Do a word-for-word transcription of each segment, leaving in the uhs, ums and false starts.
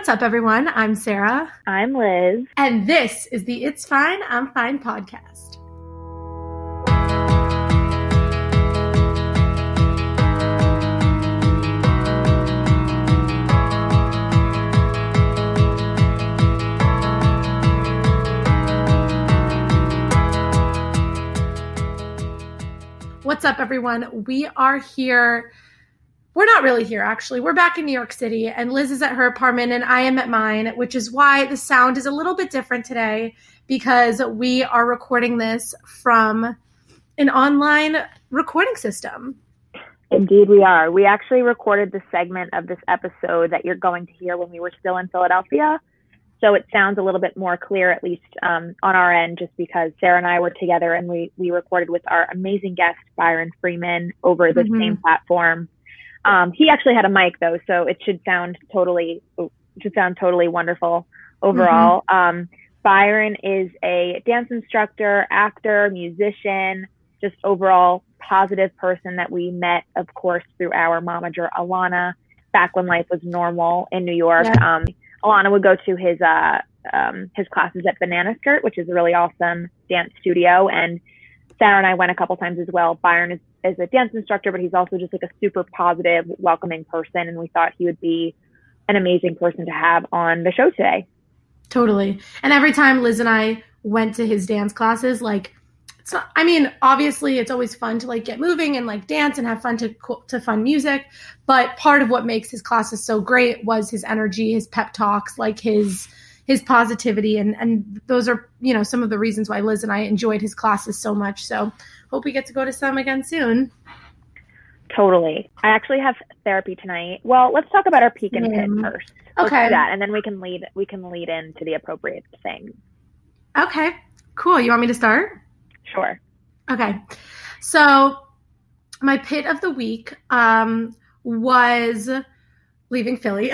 What's up, everyone? I'm Sarah. I'm Liz. And this is the It's Fine, I'm Fine podcast. What's up, everyone? We are here. We're not really here, actually. We're back in New York City, and Liz is at her apartment, and I am at mine, which is why the sound is a little bit different today, because we are recording this from an online recording system. Indeed, we are. We actually recorded the segment of this episode that you're going to hear when we were still in Philadelphia. So it sounds a little bit more clear, at least um, on our end, just because Sarah and I were together and we, we recorded with our amazing guest, Byron Freeman, over the mm-hmm. same platform. Um, he actually had a mic though, so it should sound totally, it should sound totally wonderful overall. Mm-hmm. Um, Byron is a dance instructor, actor, musician, just overall positive person that we met, of course, through our momager Alana back when life was normal in New York. Yeah. Um, Alana would go to his, uh, um, his classes at Banana Skirt, which is a really awesome dance studio. And Sarah and I went a couple times as well. Byron is is a dance instructor, but he's also just like a super positive, welcoming person. And we thought he would be an amazing person to have on the show today. Totally. And every time Liz and I went to his dance classes, like, it's not, I mean, obviously it's always fun to like get moving and like dance and have fun to, to fun music. But part of what makes his classes so great was his energy, his pep talks, like his, his positivity. And, and those are, you know, some of the reasons why Liz and I enjoyed his classes so much. So hope we get to go to some again soon. Totally. I actually have therapy tonight. Well, let's talk about our peak and pit mm. first. Let's okay. do that, and then we can lead we can lead into the appropriate thing. Okay. Cool. You want me to start? Sure. Okay. So my pit of the week um, was leaving Philly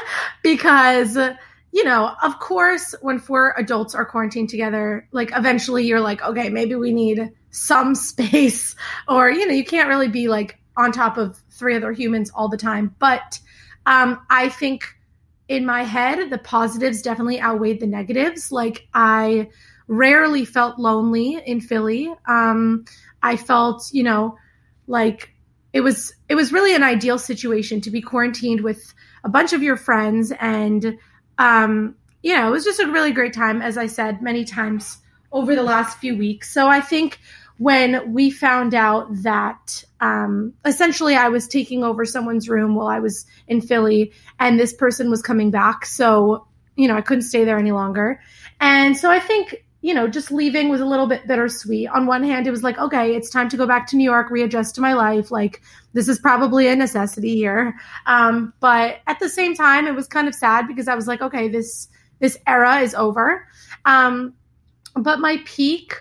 because, you know, of course, when four adults are quarantined together, like eventually you're like, okay, maybe we need some space, or, you know, you can't really be like on top of three other humans all the time. But um, I think in my head, the positives definitely outweighed the negatives. Like I rarely felt lonely in Philly. Um, I felt, you know, like it was, it was really an ideal situation to be quarantined with a bunch of your friends. And, um, you know, it was just a really great time, as I said many times over the last few weeks. So I think when we found out that um, essentially I was taking over someone's room while I was in Philly and this person was coming back, so, you know, I couldn't stay there any longer. And so I think, you know, just leaving was a little bit bittersweet. On one hand, it was like, okay, it's time to go back to New York, readjust to my life. Like, this is probably a necessity here. Um, but at the same time, it was kind of sad because I was like, okay, this this era is over. Um, but my peak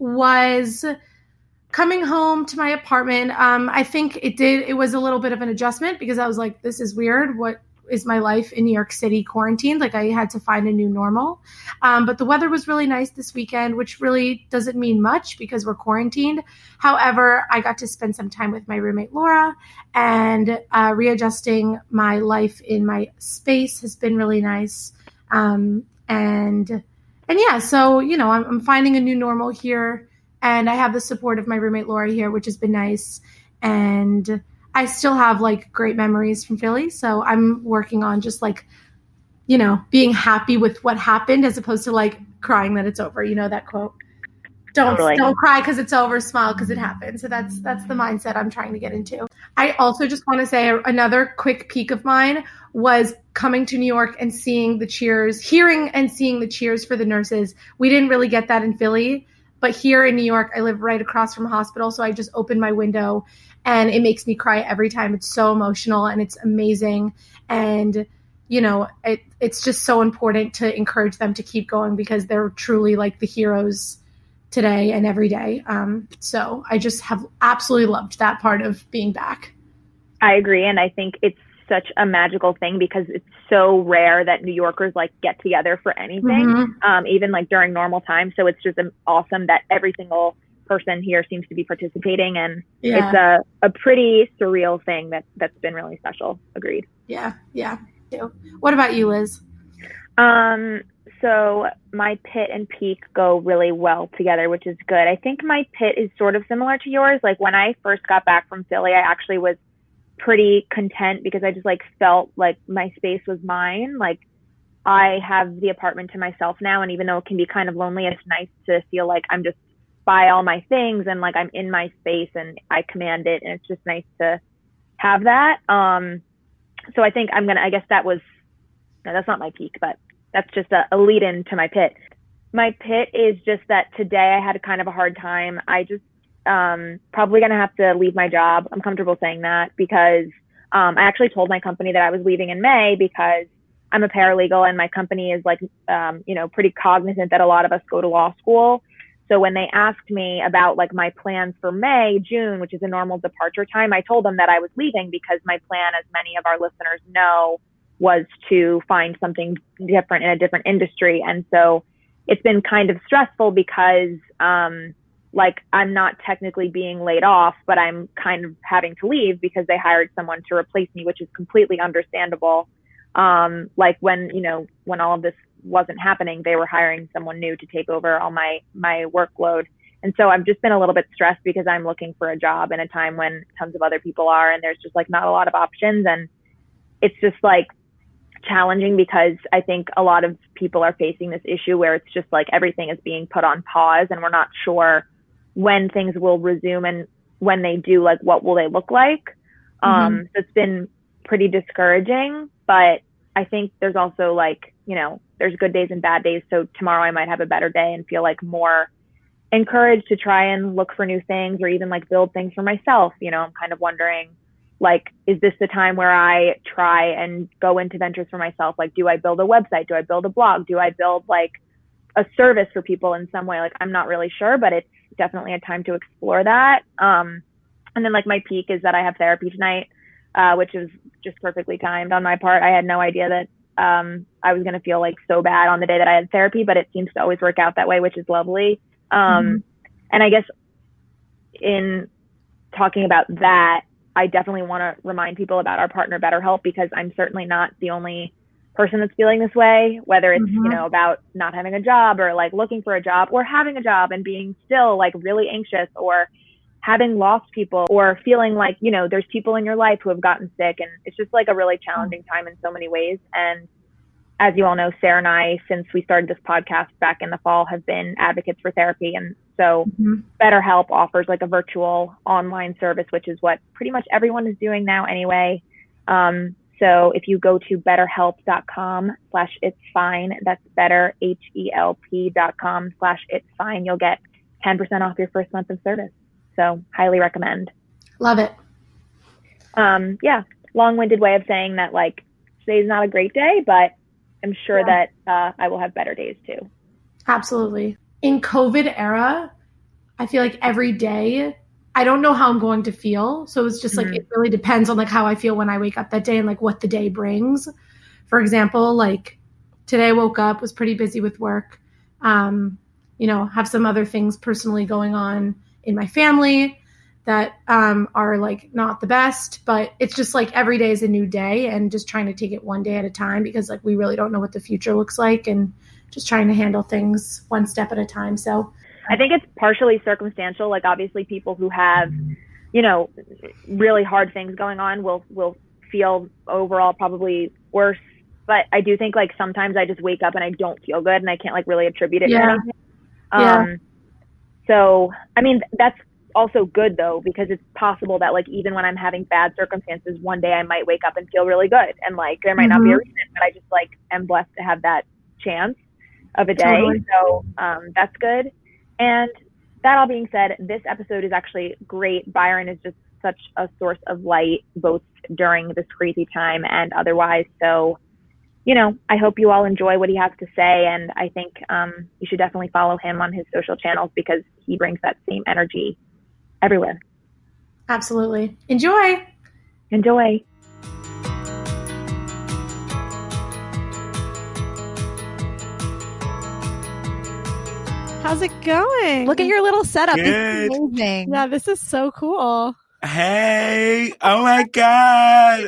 was coming home to my apartment. Um, I think it did, it was a little bit of an adjustment because I was like, this is weird. What is my life in New York City quarantined? Like I had to find a new normal. Um, but the weather was really nice this weekend, which really doesn't mean much because we're quarantined. However, I got to spend some time with my roommate, Laura, and uh, readjusting my life in my space has been really nice. Um, and And yeah, so, you know, I'm, I'm finding a new normal here, and I have the support of my roommate, Laura, here, which has been nice. And I still have, like, great memories from Philly. So I'm working on just, like, you know, being happy with what happened as opposed to, like, crying that it's over. You know that quote? Don't totally. Don't cry because it's over, smile because it happened. So that's that's the mindset I'm trying to get into. I also just want to say another quick peek of mine was coming to New York and seeing the cheers, hearing and seeing the cheers for the nurses. We didn't really get that in Philly, but here in New York, I live right across from a hospital. So I just opened my window and it makes me cry every time. It's so emotional and it's amazing. And, you know, it, it's just so important to encourage them to keep going because they're truly like the heroes today and every day. Um, so I just have absolutely loved that part of being back. I agree. And I think it's such a magical thing because it's so rare that New Yorkers like get together for anything, mm-hmm. um, even like during normal times. So it's just awesome that every single person here seems to be participating. And yeah. it's a, a pretty surreal thing that, that's been really special. Agreed. Yeah. Yeah. What about you, Liz? Um, so my pit and peak go really well together, which is good. I think my pit is sort of similar to yours. Like when I first got back from Philly, I actually was pretty content because I just like felt like my space was mine. Like I have the apartment to myself now. And even though it can be kind of lonely, it's nice to feel like I'm just by all my things and like I'm in my space and I command it. And it's just nice to have that. Um, so I think I'm going to, I guess that was, no, that's not my peak, but that's just a, a lead in to my pit. My pit is just that today I had kind of a hard time. I just, um, probably going to have to leave my job. I'm comfortable saying that because, um, I actually told my company that I was leaving in May because I'm a paralegal and my company is like, um, you know, pretty cognizant that a lot of us go to law school. So when they asked me about like my plans for May, June, which is a normal departure time, I told them that I was leaving because my plan, as many of our listeners know, was to find something different in a different industry. And so it's been kind of stressful because, um, like I'm not technically being laid off, but I'm kind of having to leave because they hired someone to replace me, which is completely understandable. Um, like when, you know, when all of this wasn't happening, they were hiring someone new to take over all my, my workload. And so I've just been a little bit stressed because I'm looking for a job in a time when tons of other people are, and there's just like not a lot of options. And it's just like challenging because I think a lot of people are facing this issue where it's just like everything is being put on pause and we're not sure when things will resume and when they do, like what will they look like? Mm-hmm. Um, so it's been pretty discouraging, but I think there's also like, you know, there's good days and bad days. So tomorrow I might have a better day and feel like more encouraged to try and look for new things or even like build things for myself. You know, I'm kind of wondering, like, is this the time where I try and go into ventures for myself? Like, do I build a website? Do I build a blog? Do I build like a service for people in some way? Like, I'm not really sure, but it's definitely a time to explore that. Um, and then like my peak is that I have therapy tonight, uh, which is just perfectly timed on my part. I had no idea that um, I was going to feel like so bad on the day that I had therapy, but it seems to always work out that way, which is lovely. Um, mm-hmm. And I guess in talking about that, I definitely want to remind people about our partner BetterHelp, because I'm certainly not the only person that's feeling this way, whether it's, mm-hmm. you know, about not having a job or like looking for a job or having a job and being still like really anxious, or having lost people, or feeling like, you know, there's people in your life who have gotten sick. And it's just like a really challenging time in so many ways. And as you all know, Sarah and I, since we started this podcast back in the fall, have been advocates for therapy. And so mm-hmm. BetterHelp offers like a virtual online service, which is what pretty much everyone is doing now anyway. Um, so if you go to betterhelp.com slash it's fine, that's better, H E L P dot com slash it's fine, you'll get ten percent off your first month of service. So highly recommend. Love it. Um, yeah, long-winded way of saying that like today's not a great day, but I'm sure yeah. that uh, I will have better days too. Absolutely. In COVID era, I feel like every day, I don't know how I'm going to feel. So it's just mm-hmm. like, it really depends on like how I feel when I wake up that day and like what the day brings. For example, like today I woke up, was pretty busy with work, um, you know, have some other things personally going on in my family that um, are like not the best, but it's just like every day is a new day, and just trying to take it one day at a time, because like we really don't know what the future looks like, and just trying to handle things one step at a time. So I think it's partially circumstantial. Like obviously people who have, you know, really hard things going on will, will feel overall probably worse. But I do think like sometimes I just wake up and I don't feel good and I can't like really attribute it yeah. to anything. Yeah. Um, so, I mean, that's also good though, because it's possible that like, even when I'm having bad circumstances, one day I might wake up and feel really good. And like, there might mm-hmm. not be a reason, but I just like am blessed to have that chance of a day. Totally. So, um, that's good. And that all being said, this episode is actually great. Byron is just such a source of light, both during this crazy time and otherwise. So, you know, I hope you all enjoy what he has to say. And I think um, you should definitely follow him on his social channels, because he brings that same energy everywhere. Absolutely. Enjoy. Enjoy. How's it going? Look at your little setup. Good. This is amazing. Yeah, this is so cool. Hey, oh my God.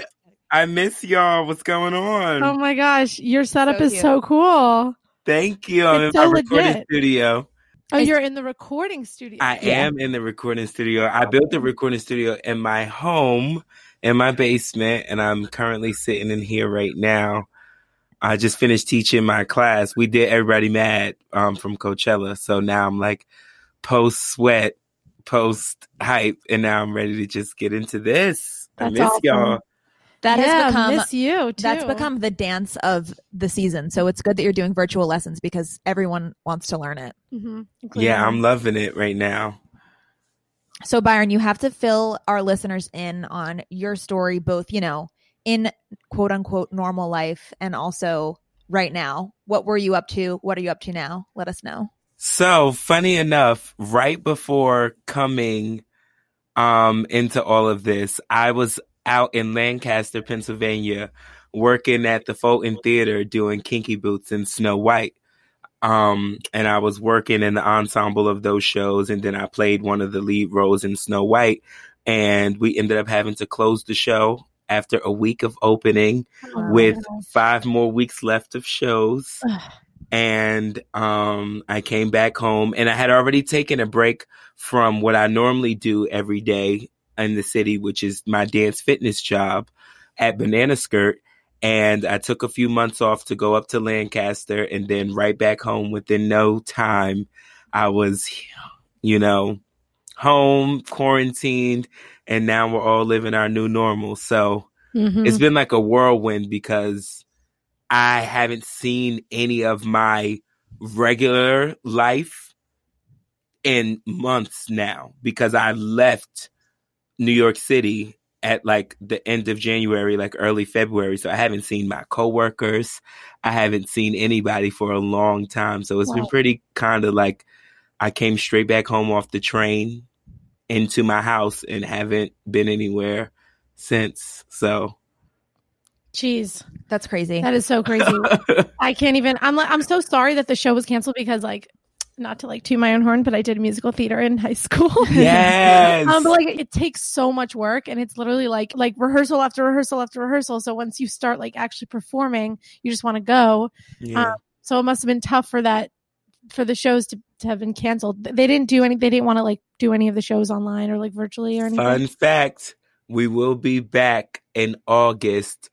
I miss y'all. What's going on? Oh my gosh, your setup So is cute. so cool. Thank you. I'm It's in so my recording legit. studio. Oh, you're in the recording studio. I Yeah. am in the recording studio. I built the recording studio in my home, in my basement, and I'm currently sitting in here right now. I just finished teaching my class. We did Everybody Mad um, from Coachella. So now I'm like post sweat, post hype, and now I'm ready to just get into this. I That's miss awesome. y'all. That yeah, has become miss you too. that's become the dance of the season. So it's good that you're doing virtual lessons because everyone wants to learn it. Mm-hmm. Yeah, I'm loving it right now. So Byron, you have to fill our listeners in on your story, both, you know, in quote unquote normal life and also right now. What were you up to? What are you up to now? Let us know. So funny enough, right before coming um, into all of this, I was out in Lancaster, Pennsylvania, working at the Fulton Theater doing Kinky Boots and Snow White. Um, and I was working in the ensemble of those shows, and then I played one of the lead roles in Snow White, and we ended up having to close the show after a week of opening Oh, with gosh. five more weeks left of shows. And um, I came back home, and I had already taken a break from what I normally do every day in the city, which is my dance fitness job at Banana Skirt. And I took a few months off to go up to Lancaster, and then right back home within no time. I was, you know, home, quarantined, and now we're all living our new normal. So Mhm. it's been like a whirlwind because I haven't seen any of my regular life in months now because I left New York City at like the end of January, like early February. So I haven't seen my coworkers. I haven't seen anybody for a long time. So it's Wow. been pretty kind of like I came straight back home off the train into my house and haven't been anywhere since. So Jeez, That's crazy. that is so crazy. I can't even. I'm like, I'm so sorry that the show was canceled because, like, not to like toot my own horn, but I did musical theater in high school. Yes. um, but like, it takes so much work, and it's literally like like rehearsal after rehearsal after rehearsal. So once you start like actually performing, you just want to go. Yeah. Um, so it must have been tough for that for the shows to, to have been canceled. They didn't do any. They didn't want to like do any of the shows online or like virtually or anything. Fun fact, we will be back in August,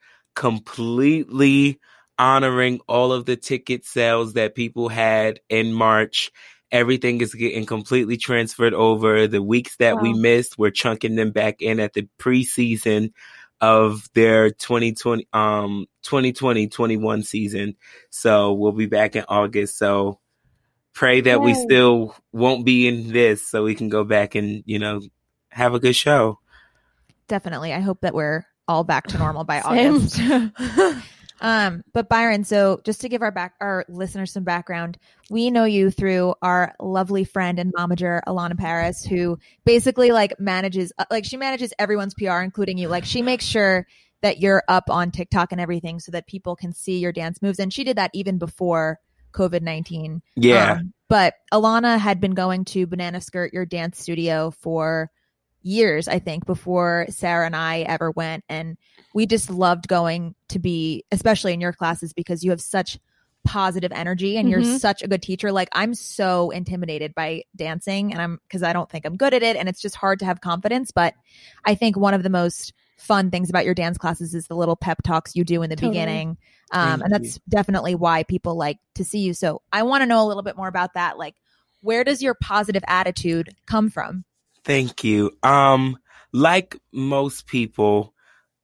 completely honoring all of the ticket sales that people had in March. Everything is getting completely transferred over. The weeks that we Wow. missed, we're chunking them back in at the preseason of their twenty twenty, um, twenty twenty twenty-one season. So we'll be back in August. So pray that we Yay. still won't be in this so we can go back and, you know, have a good show. Definitely. I hope that we're all back to normal by Same. August. Um, but Byron, so just to give our back our listeners some background, we know you through our lovely friend and momager Alana Paris, who basically like manages uh, like she manages everyone's P R, including you. Like she makes sure that you're up on TikTok and everything so that people can see your dance moves. And she did that even before COVID nineteen. Yeah. Um, but Alana had been going to Banana Skirt, your dance studio, for years, I think, before Sarah and I ever went. And we just loved going to be, especially in your classes, because you have such positive energy and Mhm. you're such a good teacher. Like I'm so intimidated by dancing and I'm, cause I don't think I'm good at it. And it's just hard to have confidence. But I think one of the most fun things about your dance classes is the little pep talks you do in the Totally. beginning. Um, Thank and that's definitely why people like to see you. So I want to know a little bit more about that. Like, where does your positive attitude come from? Thank you. Um, like most people,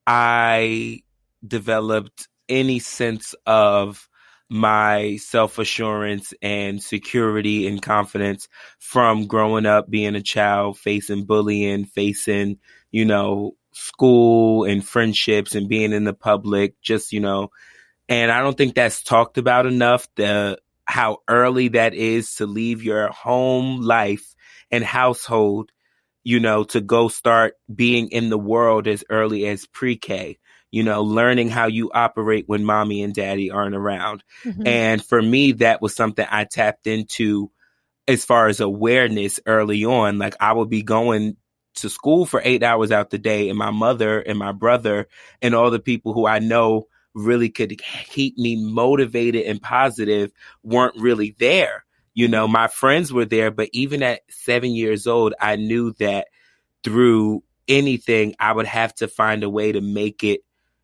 I developed any sense of my self-assurance and security and confidence from growing up, being a child, facing bullying, facing, you know, school and friendships and being in the public, just, you know, and I don't think that's talked about enough, the how early that is to leave your home life and household, you know, to go start being in the world as early as pre-K, you know, learning how you operate when mommy and daddy aren't around. Mhm. And for me, that was something I tapped into as far as awareness early on. Like I would be going to school for eight hours out the day, and my mother and my brother and all the people who I know really could keep me motivated and positive weren't really there. You know, my friends were there, but even at seven years old, I knew that through anything, I would have to find a way to make it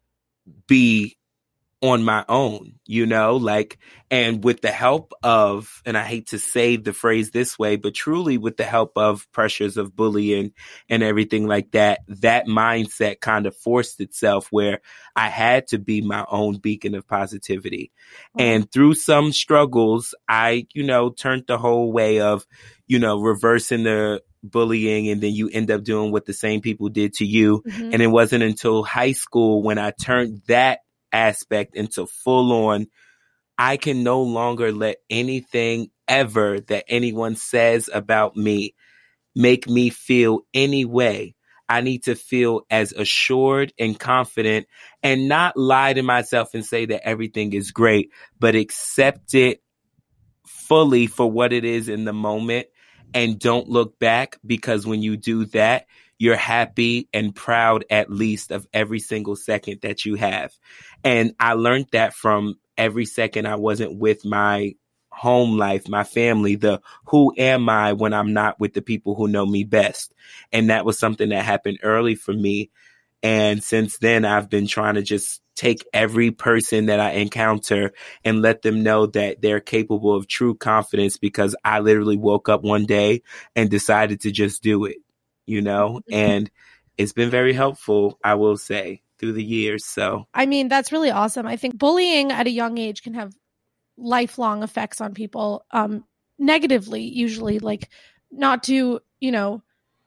be on my own, you know, like, and with the help of, and I hate to say the phrase this way, but truly with the help of pressures of bullying and everything like that, that mindset kind of forced itself where I had to be my own beacon of positivity. Mm-hmm. And through some struggles, I, you know, turned the whole way of, you know, reversing the bullying, and then you end up doing what the same people did to you. Mm-hmm. And it wasn't until high school when I turned that aspect into full on, I can no longer let anything ever that anyone says about me make me feel any way. I need to feel as assured and confident and not lie to myself and say that everything is great, but accept it fully for what it is in the moment and don't look back, because when you do that, you're happy and proud at least of every single second that you have. And I learned that from every second I wasn't with my home life, my family, the who am I when I'm not with the people who know me best. And that was something that happened early for me. And since then, I've been trying to just take every person that I encounter and let them know that they're capable of true confidence, because I literally woke up one day and decided to just do it, you know, and it's been very helpful, I will say, through the years. So, I mean, that's really awesome. I think bullying at a young age can have lifelong effects on people, um, negatively, usually, like, not to, you know,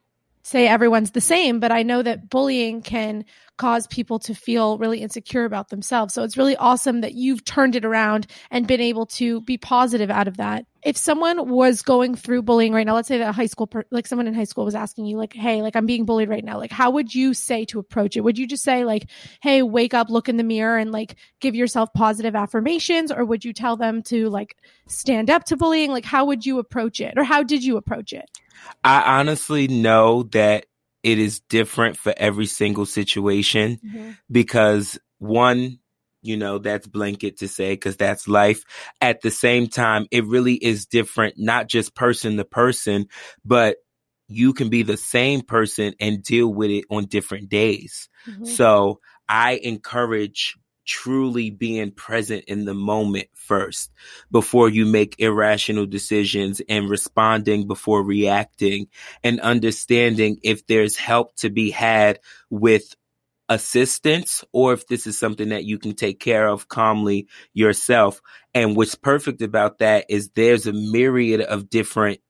say everyone's the same, but I know that bullying can cause people to feel really insecure about themselves. So it's really awesome that you've turned it around and been able to be positive out of that. If someone was going through bullying right now, let's say that a high school, per- like someone in high school was asking you like, hey, like I'm being bullied right now. Like, how would you say to approach it? Would you just say like, hey, wake up, look in the mirror and like give yourself positive affirmations? Or would you tell them to like stand up to bullying? Like, how would you approach it? Or how did you approach it? I honestly know that it is different for every single situation, mm-hmm. because one, you know, that's blanket to say, because that's life. At the same time, it really is different, not just person to person, but you can be the same person and deal with it on different days. Mm-hmm. So I encourage truly being present in the moment first before you make irrational decisions, and responding before reacting, and understanding if there's help to be had with assistance, or if this is something that you can take care of calmly yourself. And what's perfect about that is there's a myriad of different,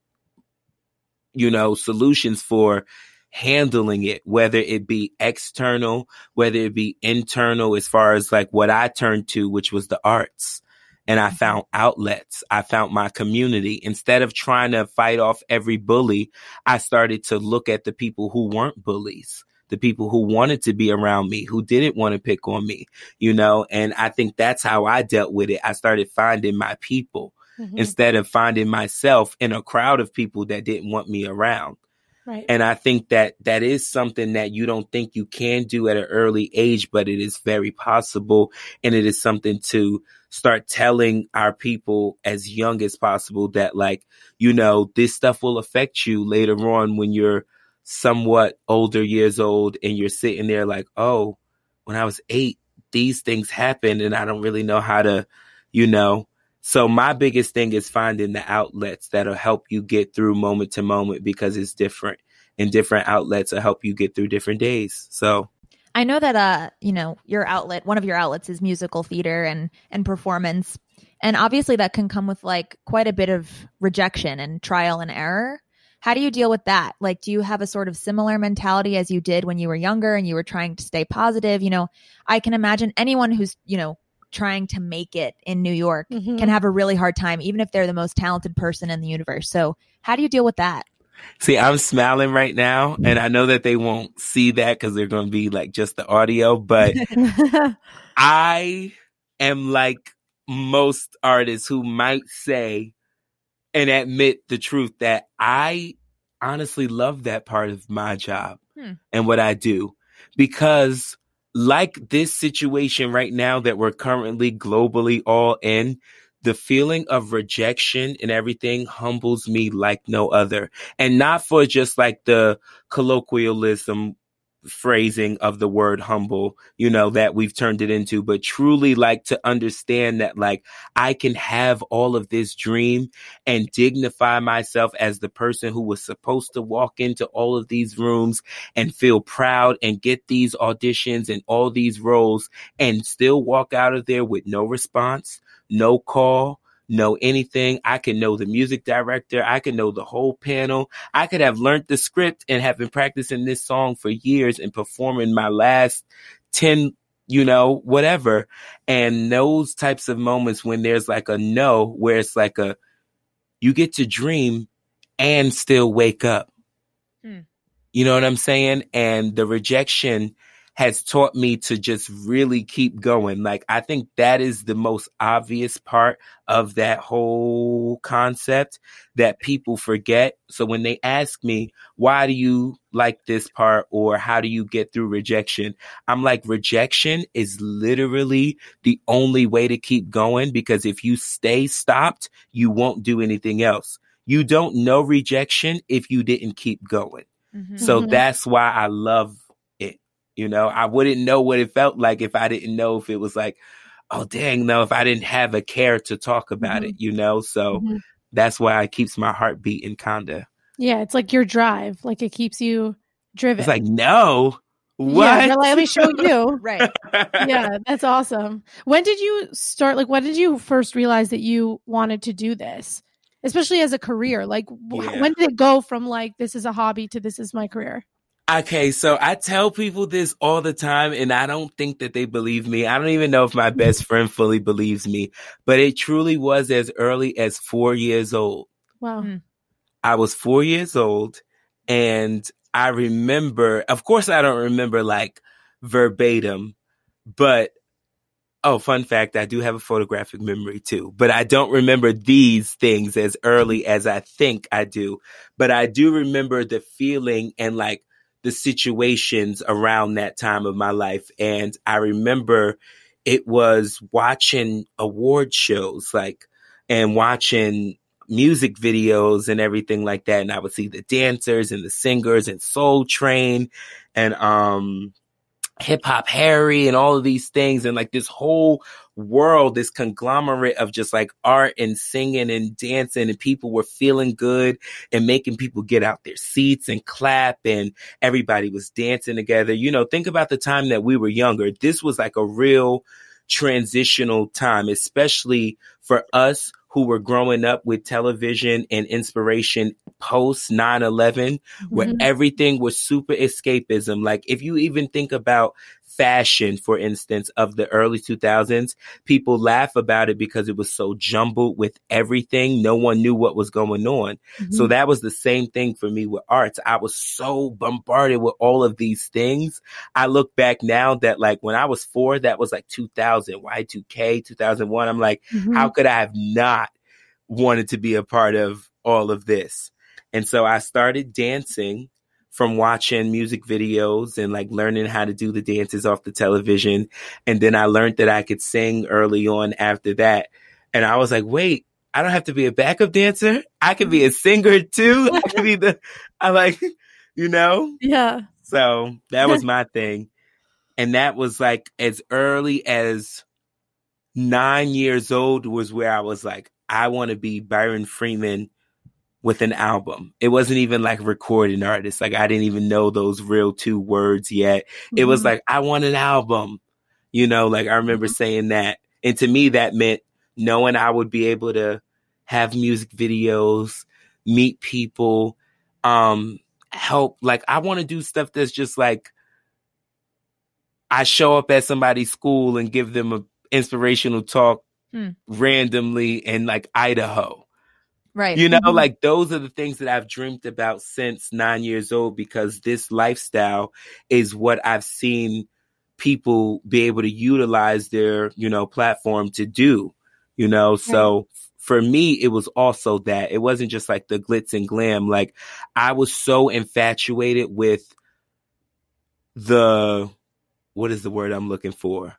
you know, solutions for handling it, whether it be external, whether it be internal, as far as like what I turned to, which was the arts. And I found outlets. I found my community. Instead of trying to fight off every bully, I started to look at the people who weren't bullies, the people who wanted to be around me, who didn't want to pick on me, you know, and I think that's how I dealt with it. I started finding my people, mm-hmm. instead of finding myself in a crowd of people that didn't want me around. Right. And I think that that is something that you don't think you can do at an early age, but it is very possible. And it is something to start telling our people as young as possible that, like, you know, this stuff will affect you later on when you're somewhat older years old and you're sitting there like, oh, when I was eight, these things happened and I don't really know how to, you know. So my biggest thing is finding the outlets that'll help you get through moment to moment, because it's different, and different outlets will help you get through different days. So I know that, uh, you know, your outlet, one of your outlets is musical theater and, and performance. And obviously that can come with like quite a bit of rejection and trial and error. How do you deal with that? Like, do you have a sort of similar mentality as you did when you were younger and you were trying to stay positive? You know, I can imagine anyone who's, you know, trying to make it in New York mm-hmm. can have a really hard time, even if they're the most talented person in the universe. So how do you deal with that? See, I'm smiling right now, and I know that they won't see that because they're going to be like just the audio, but I am like most artists who might say and admit the truth that I honestly love that part of my job Hmm. and what I do, because like this situation right now that we're currently globally all in, the feeling of rejection and everything humbles me like no other. And not for just like the colloquialism phrasing of the word humble, you know, that we've turned it into, but truly like to understand that like I can have all of this dream and dignify myself as the person who was supposed to walk into all of these rooms and feel proud and get these auditions and all these roles and still walk out of there with no response, no call, no anything. I can know the music director. I can know the whole panel. I could have learned the script and have been practicing this song for years and performing my last ten, you know, whatever. And those types of moments when there's like a no, where it's like a, you get to dream and still wake up. Hmm. You know what I'm saying? And the rejection has taught me to just really keep going. Like, I think that is the most obvious part of that whole concept that people forget. So when they ask me, why do you like this part, or how do you get through rejection? I'm like, rejection is literally the only way to keep going, because if you stay stopped, you won't do anything else. You don't know rejection if you didn't keep going. Mm-hmm. So Mhm. that's why I love it. You know, I wouldn't know what it felt like if I didn't know if it was like, oh, dang, no, if I didn't have a care to talk about Mhm. it, you know? So Mhm. that's why it keeps my heart beating, kinda. Yeah, it's like your drive. Like it keeps you driven. It's like, no, what? Yeah, you're like, let me show you. Right. Yeah, that's awesome. When did you start? Like, when did you first realize that you wanted to do this, especially as a career? Like, wh- Yeah. when did it go from like this is a hobby to this is my career? Okay, so I tell people this all the time, and I don't think that they believe me. I don't even know if my best friend fully believes me, but it truly was as early as four years old. Wow. Mm. I was four years old, and I remember, of course, I don't remember like verbatim, but oh, fun fact, I do have a photographic memory too, but I don't remember these things as early as I think I do. But I do remember the feeling and like the situations around that time of my life. And I remember it was watching award shows, like, and watching music videos and everything like that. And I would see the dancers and the singers and Soul Train and, um, Hip Hop Harry and all of these things, and like this whole world, this conglomerate of just like art and singing and dancing, and people were feeling good and making people get out their seats and clap, and everybody was dancing together. You know, think about the time that we were younger. This was like a real transitional time, especially for us who were growing up with television and inspiration post nine eleven, where Mhm. everything was super escapism. Like if you even think about fashion, for instance, of the early two thousands, people laugh about it because it was so jumbled with everything. No one knew what was going on. Mhm. So that was the same thing for me with arts. I was so bombarded with all of these things. I look back now that like when I was four, that was like two thousand, Y two K, two thousand one. I'm like, Mhm. how could I have not wanted to be a part of all of this? And so I started dancing from watching music videos and like learning how to do the dances off the television. And then I learned that I could sing early on after that. And I was like, wait, I don't have to be a backup dancer. I could be a singer too. I could be the, I like, you know? Yeah. So that was my thing. And that was like as early as nine years old was where I was like, I want to be Byron Freeman with an album. It wasn't even like recording artist. Like I didn't even know those real two words yet. It was Mhm. like, I want an album. You know, like I remember Mhm. saying that. And to me, that meant knowing I would be able to have music videos, meet people, um, help. Like I want to do stuff that's just like, I show up at somebody's school and give them a inspirational talk Hmm. randomly in like Idaho. Right. You know, Mhm. like those are the things that I've dreamed about since nine years old, because this lifestyle is what I've seen people be able to utilize their, you know, platform to do, you know. So for me, it was also that. It wasn't just like the glitz and glam. Like, I was so infatuated with the, what is the word I'm looking for?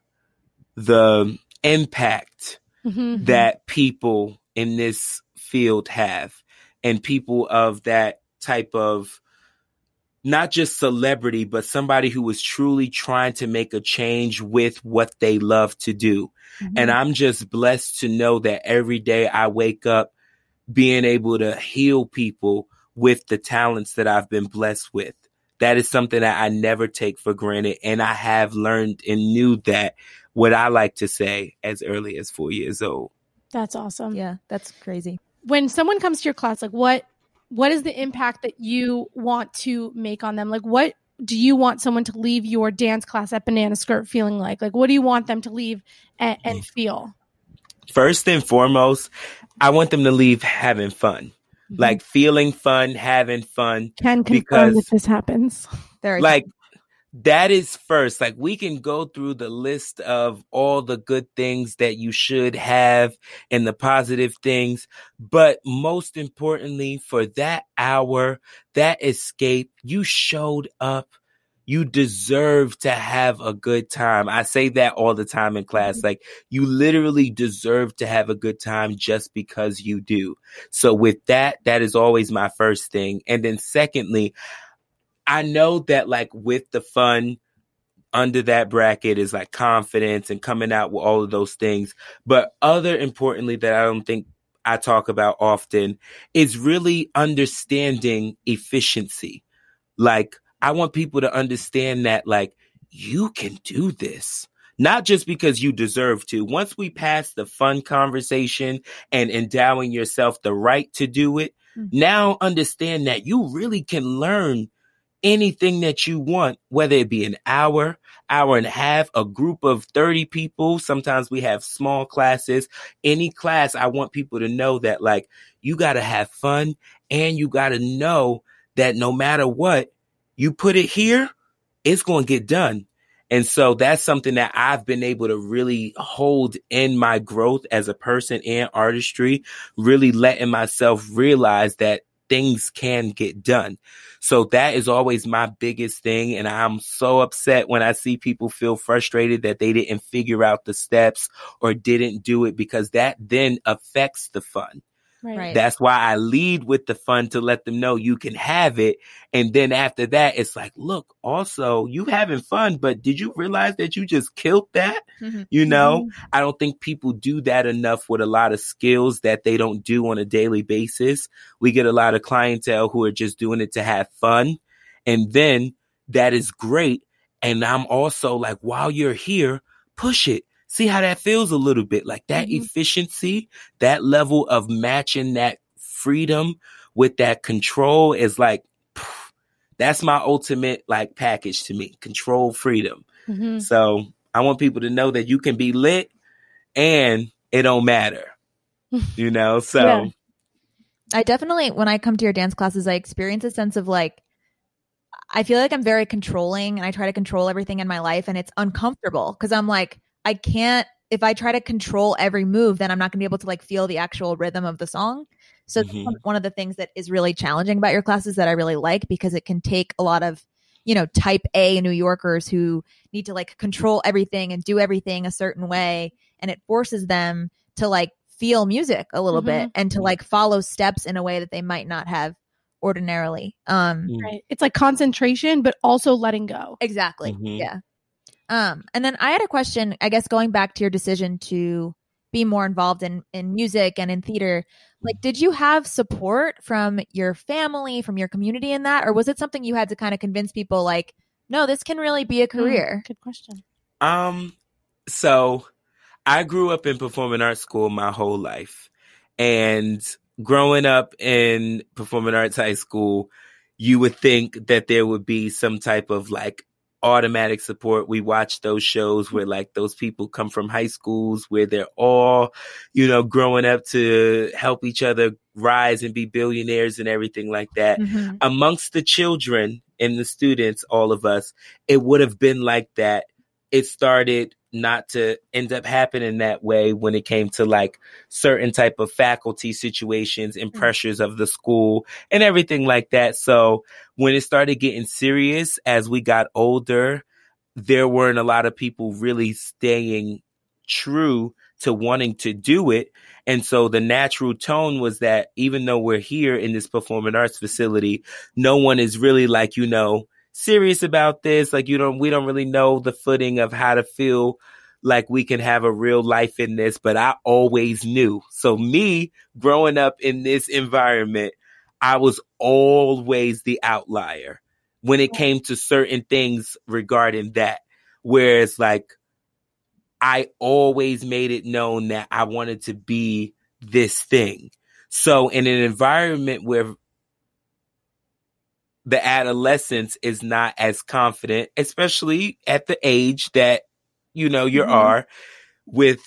The impact Mm-hmm. that people in this field have, and people of that type of, not just celebrity, but somebody who is truly trying to make a change with what they love to do. Mm-hmm. And I'm just blessed to know that every day I wake up being able to heal people with the talents that I've been blessed with. That is something that I never take for granted. And I have learned and knew that, what I like to say, as early as four years old. That's awesome. Yeah, that's crazy. When someone comes to your class, like what what is the impact that you want to make on them? Like, what do you want someone to leave your dance class at Banana Skirt feeling like? Like, what do you want them to leave and, and feel? First and foremost, I want them to leave having fun. Mm-hmm. Like, feeling fun, having fun. Can confirm because, that this happens. Very like, that is first. Like, we can go through the list of all the good things that you should have and the positive things. But most importantly, for that hour, that escape, you showed up. You deserve to have a good time. I say that all the time in class. Like, you literally deserve to have a good time just because you do. So with that, that is always my first thing. And then secondly, I know that, like, with the fun under that bracket is like confidence and coming out with all of those things. But other importantly, that I don't think I talk about often, is really understanding efficiency. Like, I want people to understand that, like, you can do this. Not just because you deserve to. Once we pass the fun conversation and endowing yourself the right to do it, mm-hmm. now understand that you really can learn anything that you want, whether it be an hour, hour and a half, a group of thirty people. Sometimes we have small classes. Any class, I want people to know that, like, you got to have fun, and you got to know that no matter what, you put it here, it's going to get done. And so that's something that I've been able to really hold in my growth as a person and artistry, really letting myself realize that things can get done. So that is always my biggest thing. And I'm so upset when I see people feel frustrated that they didn't figure out the steps or didn't do it, because that then affects the fun. Right. That's why I lead with the fun, to let them know you can have it. And then after that, it's like, look, also, you having fun, but did you realize that you just killed that? Mm-hmm. You know, mm-hmm. I don't think people do that enough with a lot of skills that they don't do on a daily basis. We get a lot of clientele who are just doing it to have fun. And then that is great. And I'm also like, while you're here, push it. See how that feels a little bit, like that mm-hmm. efficiency, that level of matching that freedom with that control is like, pff, that's my ultimate like package to me, control, freedom. Mm-hmm. So I want people to know that you can be lit and it don't matter, you know? So yeah. I definitely, when I come to your dance classes, I experience a sense of like, I feel like I'm very controlling and I try to control everything in my life, and it's uncomfortable because I'm like, I can't, if I try to control every move, then I'm not going to be able to like feel the actual rhythm of the song. So mm-hmm. that's one of the things that is really challenging about your classes that I really like, because it can take a lot of, you know, type A New Yorkers who need to like control everything and do everything a certain way. And it forces them to like feel music a little mm-hmm. bit and to like follow steps in a way that they might not have ordinarily. Um, right. It's like concentration, but also letting go. Exactly. Mm-hmm. Yeah. Um, and then I had a question, I guess, going back to your decision to be more involved in, in music and in theater. Like, did you have support from your family, from your community in that? Or was it something you had to kind of convince people like, no, this can really be a career? Mm, good question. Um, so I grew up in performing arts school my whole life. And growing up in performing arts high school, you would think that there would be some type of like automatic support. We watch those shows where like those people come from high schools where they're all, you know, growing up to help each other rise and be billionaires and everything like that. Mm-hmm. Amongst the children and the students, all of us, it would have been like that. It started not to end up happening that way when it came to like certain type of faculty situations and pressures of the school and everything like that. So when it started getting serious as we got older, there weren't a lot of people really staying true to wanting to do it. And so the natural tone was that even though we're here in this performing arts facility, no one is really like, you know, serious about this. Like, you don't, we don't really know the footing of how to feel like we can have a real life in this, but I always knew. So me growing up in this environment, I was always the outlier when it came to certain things regarding that. Whereas like, I always made it known that I wanted to be this thing. So in an environment where the adolescence is not as confident, especially at the age that, you know, you mm-hmm. are, with,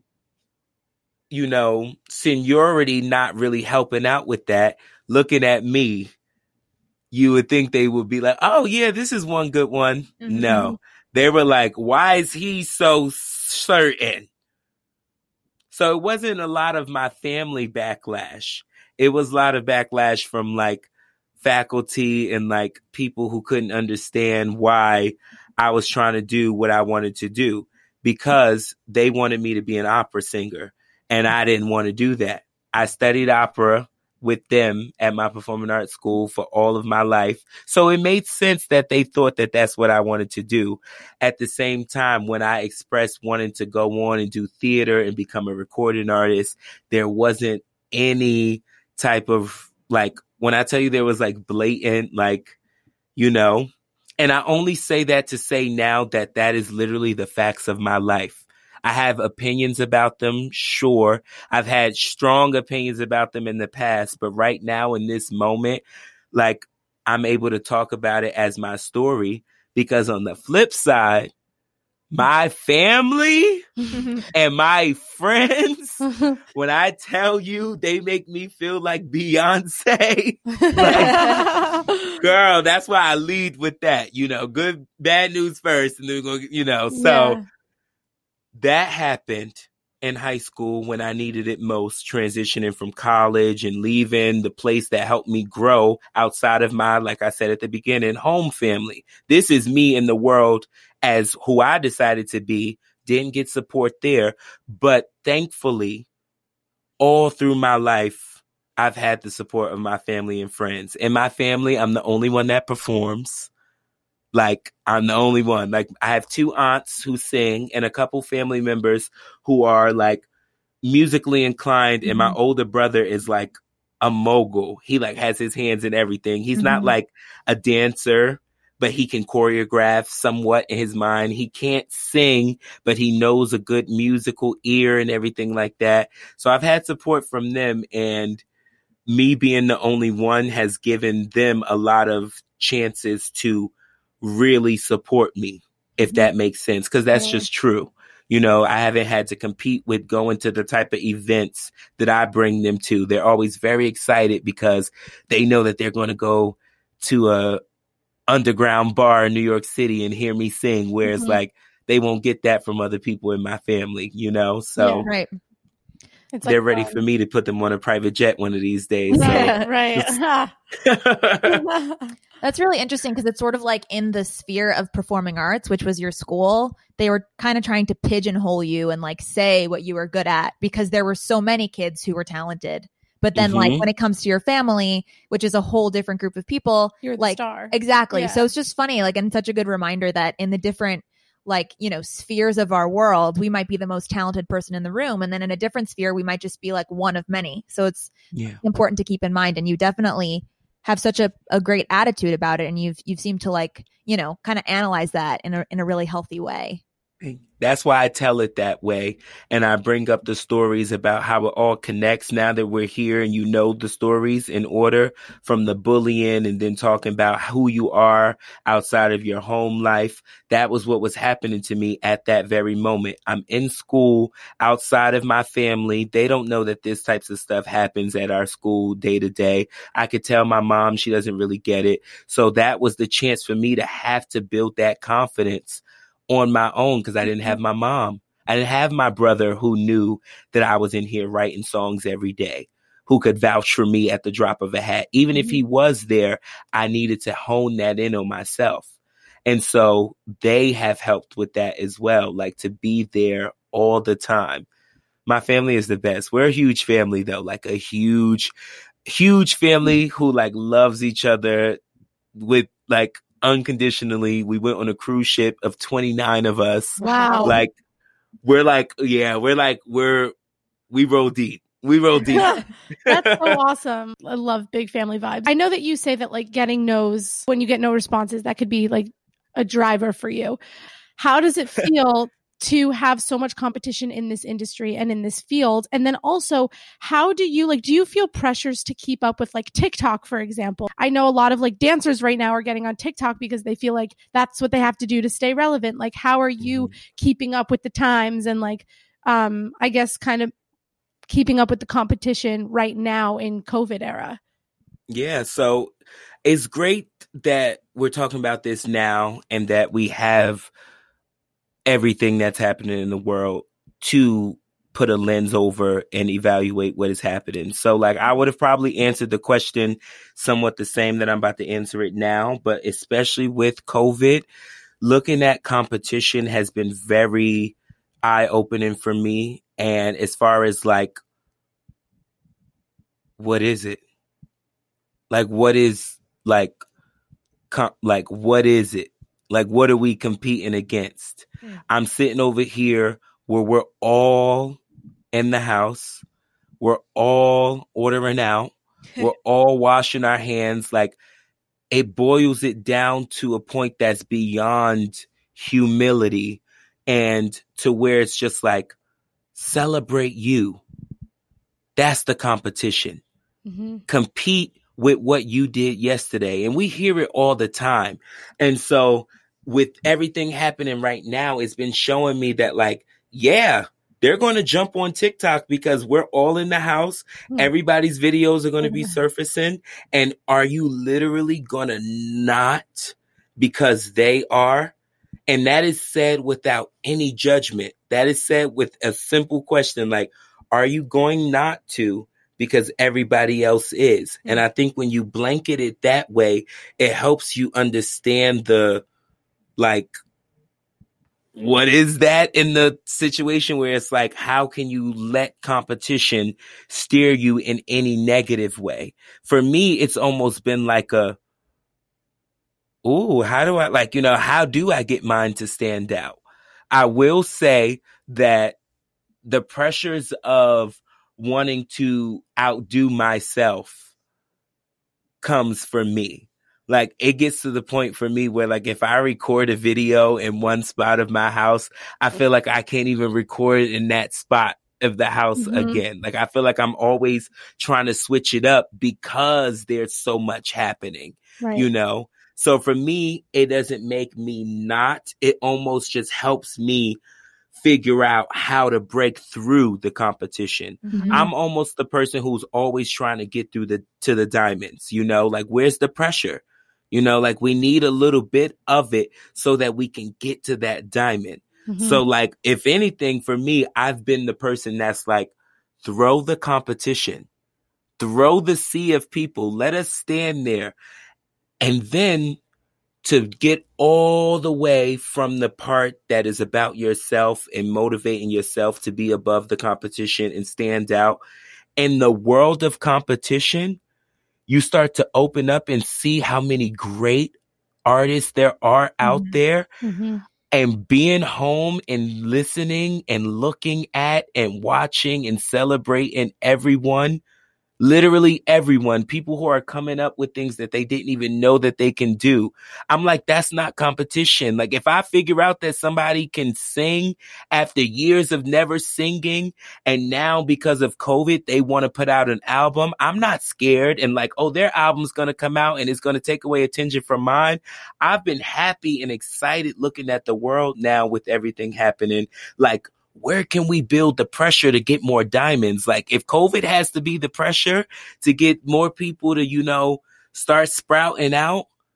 you know, seniority not really helping out with that, looking at me, you would think they would be like, oh yeah, this is one good one. Mm-hmm. No, they were like, why is he so certain? So it wasn't a lot of my family backlash. It was a lot of backlash from like faculty and like people who couldn't understand why I was trying to do what I wanted to do, because they wanted me to be an opera singer and I didn't want to do that. I studied opera with them at my performing arts school for all of my life. So it made sense that they thought that that's what I wanted to do. At the same time, when I expressed wanting to go on and do theater and become a recording artist, there wasn't any type of like, when I tell you there was like blatant, like, you know, and I only say that to say now that that is literally the facts of my life. I have opinions about them, sure. I've had strong opinions about them in the past, but right now in this moment, like, I'm able to talk about it as my story, because on the flip side, my family and my friends, when I tell you they make me feel like Beyonce, like, girl, that's why I lead with that, you know, good, bad news first, and then we're gonna, you know, so. Yeah. That happened in high school when I needed it most, transitioning from college and leaving the place that helped me grow outside of my, like I said at the beginning, home family. This is me in the world as who I decided to be, didn't get support there. But thankfully, all through my life, I've had the support of my family and friends. In my family, I'm the only one that performs. Like, I'm the only one. Like, I have two aunts who sing and a couple family members who are like musically inclined. Mm-hmm. And my older brother is like a mogul. He like has his hands in everything. He's mm-hmm. not like a dancer, but he can choreograph somewhat in his mind. He can't sing, but he knows a good musical ear and everything like that. So I've had support from them, and me being the only one has given them a lot of chances to really support me, if that makes sense, because that's just true. You know, I haven't had to compete with going to the type of events that I bring them to. They're always very excited because they know that they're going to go to a underground bar in New York City and hear me sing, whereas mm-hmm. like they won't get that from other people in my family, you know? So yeah, right. It's they're like ready fun. for me to put them on a private jet one of these days. Right, so. right. That's really interesting, because it's sort of like in the sphere of performing arts, which was your school, they were kind of trying to pigeonhole you and like say what you were good at, because there were so many kids who were talented. But then mm-hmm. like when it comes to your family, which is a whole different group of people, you're the like star. Exactly. Yeah. So it's just funny, like, and such a good reminder that in the different, like, you know, spheres of our world, we might be the most talented person in the room. And then in a different sphere, we might just be like one of many. So it's yeah. important to keep in mind. And you definitely have such a, a great attitude about it. And you've, you've seemed to like, you know, kind of analyze that in a, in a really healthy way. That's why I tell it that way. And I bring up the stories about how it all connects now that we're here and you know the stories in order, from the bullying and then talking about who you are outside of your home life. That was what was happening to me at that very moment. I'm in school outside of my family. They don't know that this types of stuff happens at our school day to day. I could tell my mom, she doesn't really get it. So that was the chance for me to have to build that confidence on my own because I didn't have my mom. I didn't have my brother who knew that I was in here writing songs every day, who could vouch for me at the drop of a hat. Even if he was there, I needed to hone that in on myself. And so they have helped with that as well, like to be there all the time. My family is the best. We're a huge family though, like a huge, huge family who like loves each other with like unconditionally. We went on a cruise ship of twenty-nine of us. Wow. Like we're like, yeah, we're like, we're, we roll deep. We roll deep. That's so awesome. I love big family vibes. I know that you say that like getting no's, when you get no responses, that could be like a driver for you. How does it feel to have so much competition in this industry and in this field? And then also, how do you like, do you feel pressures to keep up with like TikTok, for example? I know a lot of like dancers right now are getting on TikTok because they feel like that's what they have to do to stay relevant. Like, how are you keeping up with the times and like, um, I guess kind of keeping up with the competition right now in COVID era? Yeah. So it's great that we're talking about this now and that we have everything that's happening in the world to put a lens over and evaluate what is happening. So like I would have probably answered the question somewhat the same that I'm about to answer it now, but especially with COVID, looking at competition has been very eye-opening for me. And as far as like, what is it? Like, what is like, com- like, what is it? Like, what are we competing against? Mm. I'm sitting over here where we're all in the house. We're all ordering out. We're all washing our hands. Like, it boils it down to a point that's beyond humility and to where it's just like, celebrate you. That's the competition. Mm-hmm. Compete with what you did yesterday. And we hear it all the time. And so with everything happening right now, it's been showing me that like, yeah, they're going to jump on TikTok because we're all in the house. Mm-hmm. Everybody's videos are going to be surfacing. And are you literally going to not because they are? And that is said without any judgment. That is said with a simple question like, are you going not to because everybody else is? Mm-hmm. And I think when you blanket it that way, it helps you understand the, like, what is that in the situation where it's like, how can you let competition steer you in any negative way? For me, it's almost been like a, ooh, how do I, like, you know, how do I get mine to stand out? I will say that the pressures of wanting to outdo myself comes from me. Like, it gets to the point for me where, like, if I record a video in one spot of my house, I feel like I can't even record it in that spot of the house mm-hmm. again. Like, I feel like I'm always trying to switch it up because there's so much happening, right. you know? So for me, it doesn't make me not. It almost just helps me figure out how to break through the competition. Mm-hmm. I'm almost the person who's always trying to get through the to the diamonds, you know, like where's the pressure? You know, like we need a little bit of it so that we can get to that diamond. Mm-hmm. So like, if anything, for me, I've been the person that's like, throw the competition, throw the sea of people, let us stand there. And then to get all the way from the part that is about yourself and motivating yourself to be above the competition and stand out. In the world of competition, you start to open up and see how many great artists there are out mm-hmm. there. Mm-hmm. And being home and listening and looking at and watching and celebrating everyone, literally everyone, people who are coming up with things that they didn't even know that they can do. I'm like, that's not competition. Like, if I figure out that somebody can sing after years of never singing, and now because of COVID, they want to put out an album, I'm not scared and like, oh, their album's going to come out and it's going to take away attention from mine. I've been happy and excited looking at the world now with everything happening. Like, where can we build the pressure to get more diamonds? Like, if COVID has to be the pressure to get more people to, you know, start sprouting out,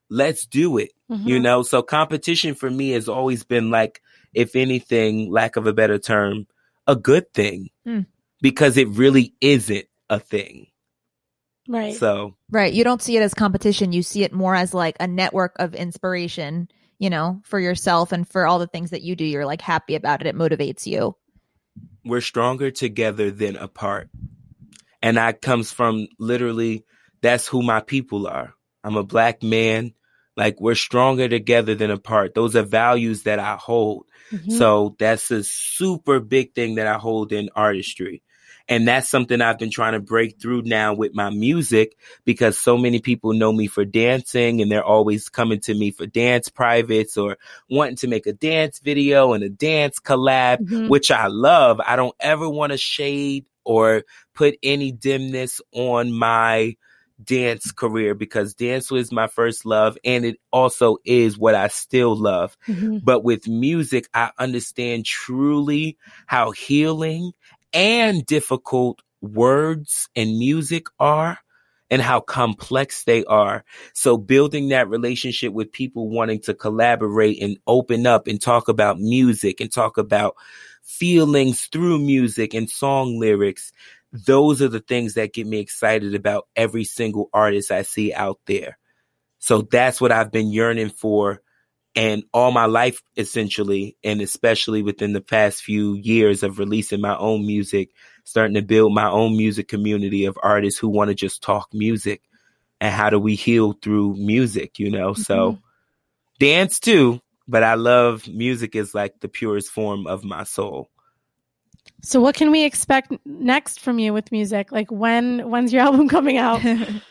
let's do it. Mm-hmm. You know, so competition for me has always been like, if anything, lack of a better term, a good thing, Mm. because it really isn't a thing. Right. So, Right. You don't see it as competition. You see it more as like a network of inspiration, you know, for yourself and for all the things that you do. You're like happy about it. It motivates you. we're stronger together than apart. And that comes from literally, that's who my people are. I'm a Black man. Like, we're stronger together than apart. Those are values that I hold. Mm-hmm. So that's a super big thing that I hold in artistry. And that's something I've been trying to break through now with my music, because so many people know me for dancing and they're always coming to me for dance privates or wanting to make a dance video and a dance collab, Mm-hmm. which I love. I don't ever want to shade or put any dimness on my dance career, because dance was my first love and it also is what I still love. Mm-hmm. But with music, I understand truly how healing and difficult words and music are and how complex they are. So building that relationship with people wanting to collaborate and open up and talk about music and talk about feelings through music and song lyrics, those are the things that get me excited about every single artist I see out there. So that's what I've been yearning for. And all my life, essentially, and especially within the past few years of releasing my own music, starting to build my own music community of artists who want to just talk music and how do we heal through music, you know? Mm-hmm. So dance too, but I love music is like the purest form of my soul. So what can we expect next from you with music? Like when, when's your album coming out?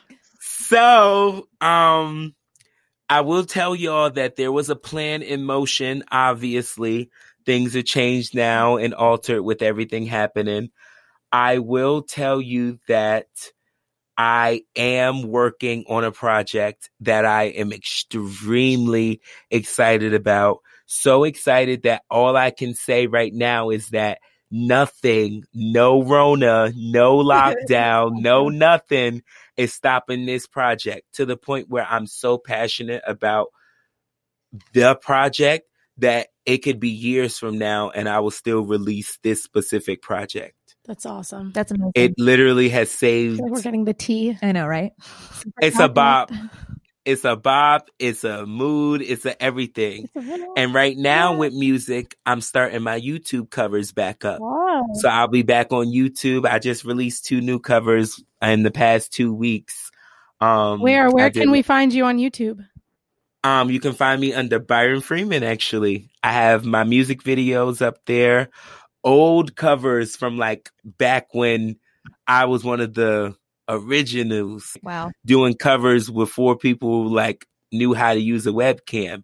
So, um, I will tell y'all that there was a plan in motion. Obviously, things have changed now and altered with everything happening. I will tell you that I am working on a project that I am extremely excited about. So excited that all I can say right now is that nothing, no Rona, no lockdown, no nothing is stopping this project, to the point where I'm so passionate about the project that it could be years from now and I will still release this specific project. That's awesome. That's amazing. It literally has saved. Like we're getting the tea. I know, right? It's a bop. It's a bop. It's a mood. It's a everything. It's a and right now yeah. with music, I'm starting my YouTube covers back up. Wow. So I'll be back on YouTube. I just released two new covers in the past two weeks. Um, where where can we find you on YouTube? Um, you can find me under Byron Freeman, actually. I have my music videos up there. Old covers from like back when I was one of the originals. Wow. Doing covers before people like knew how to use a webcam.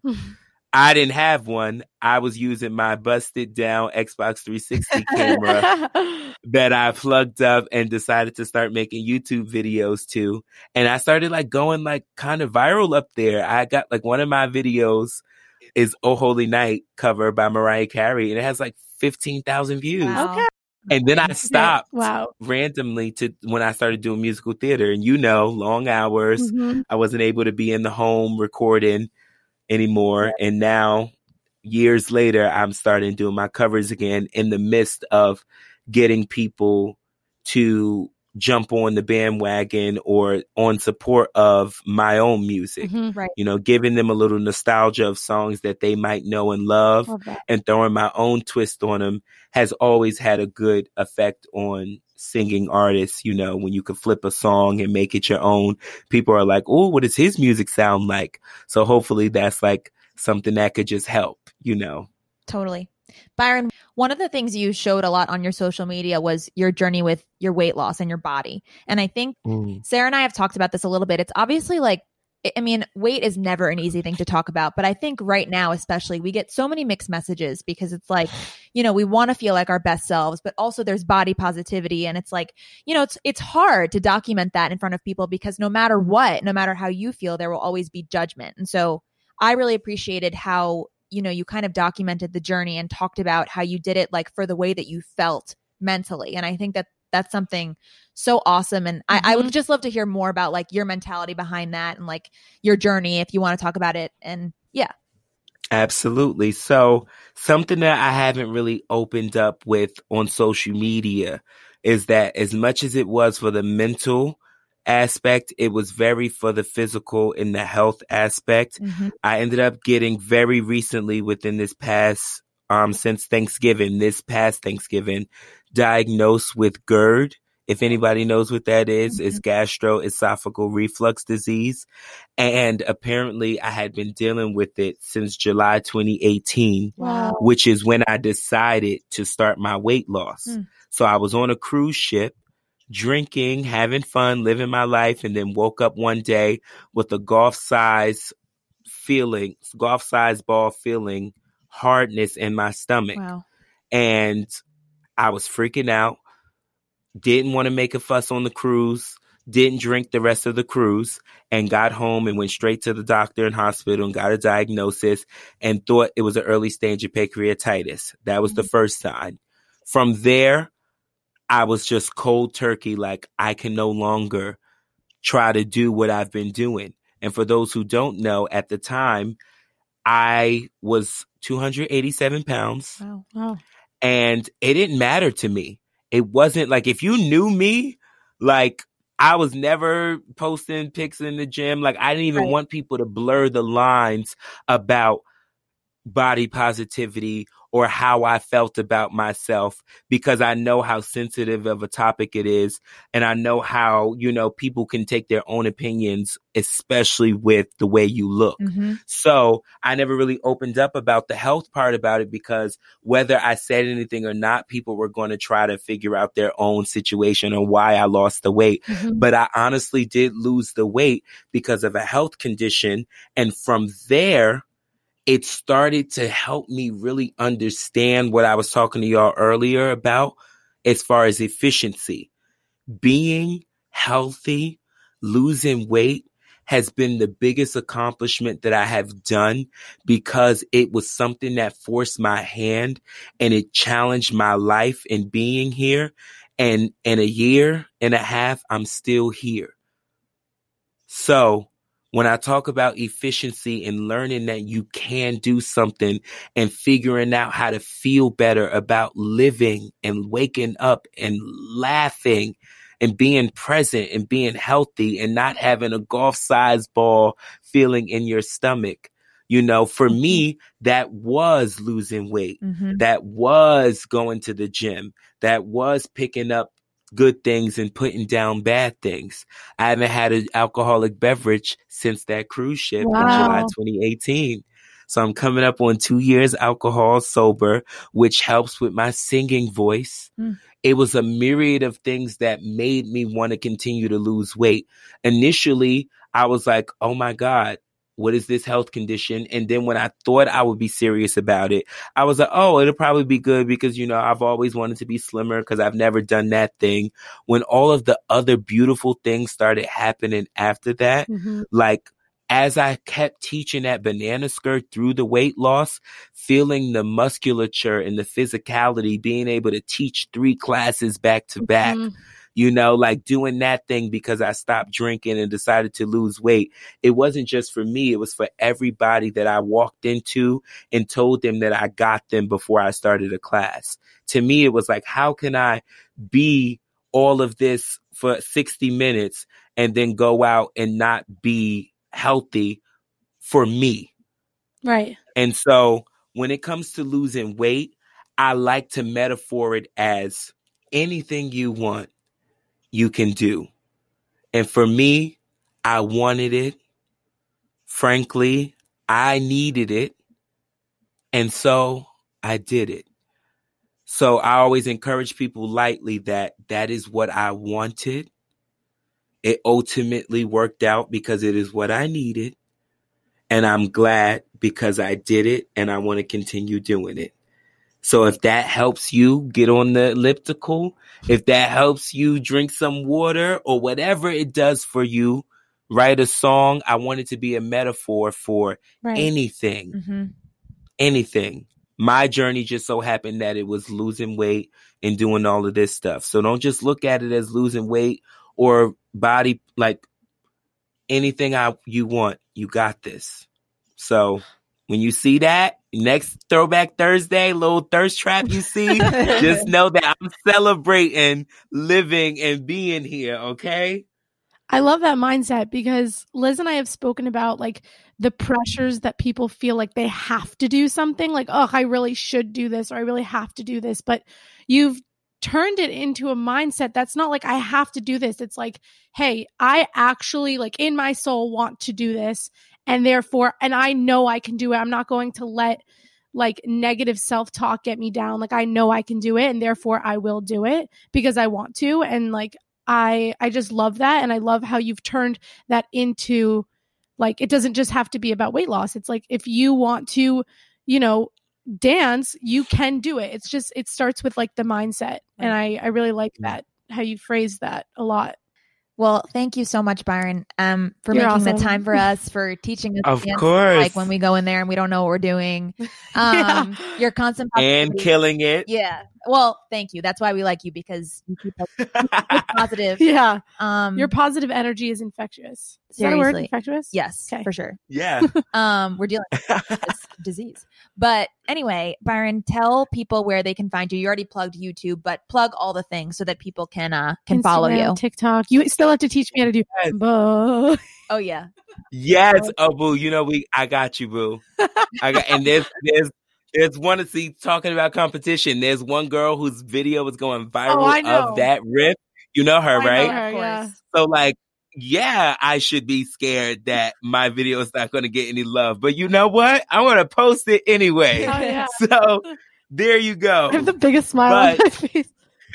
I didn't have one. I was using my busted down Xbox three sixty camera that I plugged up and decided to start making YouTube videos too. And I started like going like kind of viral up there. I got like one of my videos is Oh Holy Night cover by Mariah Carey, and it has like fifteen thousand views. Wow. Okay. And then I stopped wow. randomly to when I started doing musical theater. And you know, long hours. Mm-hmm. I wasn't able to be in the home recording anymore. Yeah. And now, years later, I'm starting doing my covers again in the midst of getting people to jump on the bandwagon or on support of my own music. Mm-hmm, right. You know, giving them a little nostalgia of songs that they might know and love, love and throwing my own twist on them has always had a good effect on singing artists. You know, when you can flip a song and make it your own, people are like, oh, what does his music sound like? So hopefully that's like something that could just help, you know. Totally. Byron, one of the things you showed a lot on your social media was your journey with your weight loss and your body. And I think mm. Sarah and I have talked about this a little bit. It's obviously like, I mean, weight is never an easy thing to talk about, but I think right now, especially, we get so many mixed messages because it's like, you know, we want to feel like our best selves, but also there's body positivity. And it's like, you know, it's, it's hard to document that in front of people because no matter what, no matter how you feel, there will always be judgment. And so I really appreciated how, you know, you kind of documented the journey and talked about how you did it like for the way that you felt mentally. And I think that that's something so awesome. And Mm-hmm. I, I would just love to hear more about like your mentality behind that and like your journey, if you want to talk about it. And yeah. Absolutely. So something that I haven't really opened up with on social media is that as much as it was for the mental aspect, it was very for the physical and the health aspect. Mm-hmm. I ended up getting very recently within this past, um, since Thanksgiving, this past Thanksgiving, diagnosed with GERD. If anybody knows what that is, Mm-hmm. it's gastroesophageal reflux disease. And apparently I had been dealing with it since July twenty eighteen, Wow. which is when I decided to start my weight loss. Mm. So I was on a cruise ship, drinking, having fun, living my life, and then woke up one day with a golf size feeling, golf size ball feeling hardness in my stomach. Wow. And I was freaking out. Didn't want to make a fuss on the cruise, didn't drink the rest of the cruise, and got home and went straight to the doctor and hospital and got a diagnosis and thought it was an early stage of pancreatitis. That was the first sign. From there, I was just cold turkey, like I can no longer try to do what I've been doing. And for those who don't know, at the time, I was two hundred eighty-seven pounds. Wow. Wow. And it didn't matter to me. It wasn't like, if you knew me, like I was never posting pics in the gym. Like I didn't even Right. want people to blur the lines about body positivity or how I felt about myself, because I know how sensitive of a topic it is. And I know how, you know, people can take their own opinions, especially with the way you look. Mm-hmm. So I never really opened up about the health part about it, because whether I said anything or not, people were going to try to figure out their own situation or why I lost the weight. Mhm. But I honestly did lose the weight because of a health condition. And from there, it started to help me really understand what I was talking to y'all earlier about as far as efficiency. Being healthy, losing weight has been the biggest accomplishment that I have done, because it was something that forced my hand and it challenged my life in being here. And in a year and a half, I'm still here. So when I talk about efficiency and learning that you can do something and figuring out how to feel better about living and waking up and laughing and being present and being healthy and not having a golf size ball feeling in your stomach, you know, for me, that was losing weight. Mm-hmm. That was going to the gym. That was picking up good things and putting down bad things. I haven't had an alcoholic beverage since that cruise ship Wow. in July twenty eighteen. So I'm coming up on two years alcohol sober, which helps with my singing voice. Mm. It was a myriad of things that made me want to continue to lose weight. Initially, I was like, oh my God, what is this health condition? And then when I thought I would be serious about it, I was like, oh, it'll probably be good because, you know, I've always wanted to be slimmer because I've never done that thing. When all of the other beautiful things started happening after that, Mm-hmm. like as I kept teaching that banana skirt through the weight loss, feeling the musculature and the physicality, being able to teach three classes back to back, Mhm. you know, like doing that thing because I stopped drinking and decided to lose weight. It wasn't just for me. It was for everybody that I walked into and told them that I got them before I started a class. To me, it was like, how can I be all of this for sixty minutes and then go out and not be healthy for me? Right. And so when it comes to losing weight, I like to metaphor it as anything you want, you can do. And for me, I wanted it. Frankly, I needed it. And so I did it. So I always encourage people lightly that that is what I wanted. It ultimately worked out because it is what I needed. And I'm glad because I did it and I want to continue doing it. So if that helps you get on the elliptical, if that helps you drink some water or whatever it does for you, write a song. I want it to be a metaphor for Right. anything, Mm-hmm. anything. My journey just so happened that it was losing weight and doing all of this stuff. So don't just look at it as losing weight or body, like anything I, you want, you got this. So when you see that next Throwback Thursday, little thirst trap you see, just know that I'm celebrating living and being here. Okay. I love that mindset because Liz and I have spoken about like the pressures that people feel like they have to do something like, oh, I really should do this or I really have to do this. But you've turned it into a mindset that's not like I have to do this. It's like, hey, I actually like in my soul want to do this. And therefore, and I know I can do it. I'm not going to let like negative self-talk get me down. Like I know I can do it and therefore I will do it because I want to. And like, I I just love that. And I love how you've turned that into like, it doesn't just have to be about weight loss. It's like, if you want to, you know, dance, you can do it. It's just, it starts with like the mindset. And I, I really like that, how you phrase that a lot. Well, thank you so much, Byron, um, for You're making awesome. the time for us, for teaching us. Of dance, course. Like when we go in there and we don't know what we're doing. Um, Yeah. Your constant And positivity. killing it. Yeah. Well, thank you. That's why we like you, because you keep us you keep us positive. Yeah. Um, Your positive energy is infectious. Is that a word? Seriously. Infectious? yes, Okay. for sure. Yeah. Um, we're dealing with this disease. But anyway, Byron, tell people where they can find you. You already plugged YouTube, but plug all the things so that people can uh can follow Instagram, you. TikTok. You still have to teach me how to do. Yes. Bo- Oh yeah. Yes. Oh, boo. You know, we, I got you, boo. I got, and there's, there's, there's one to see talking about competition. There's one girl whose video is going viral Oh, I know. of that riff. You know her, I know right? her. Of course. yeah. So like, yeah, I should be scared that my video is not going to get any love, but you know what? I'm going to post it anyway. Oh, yeah. So there you go. I have the biggest smile on But- my face.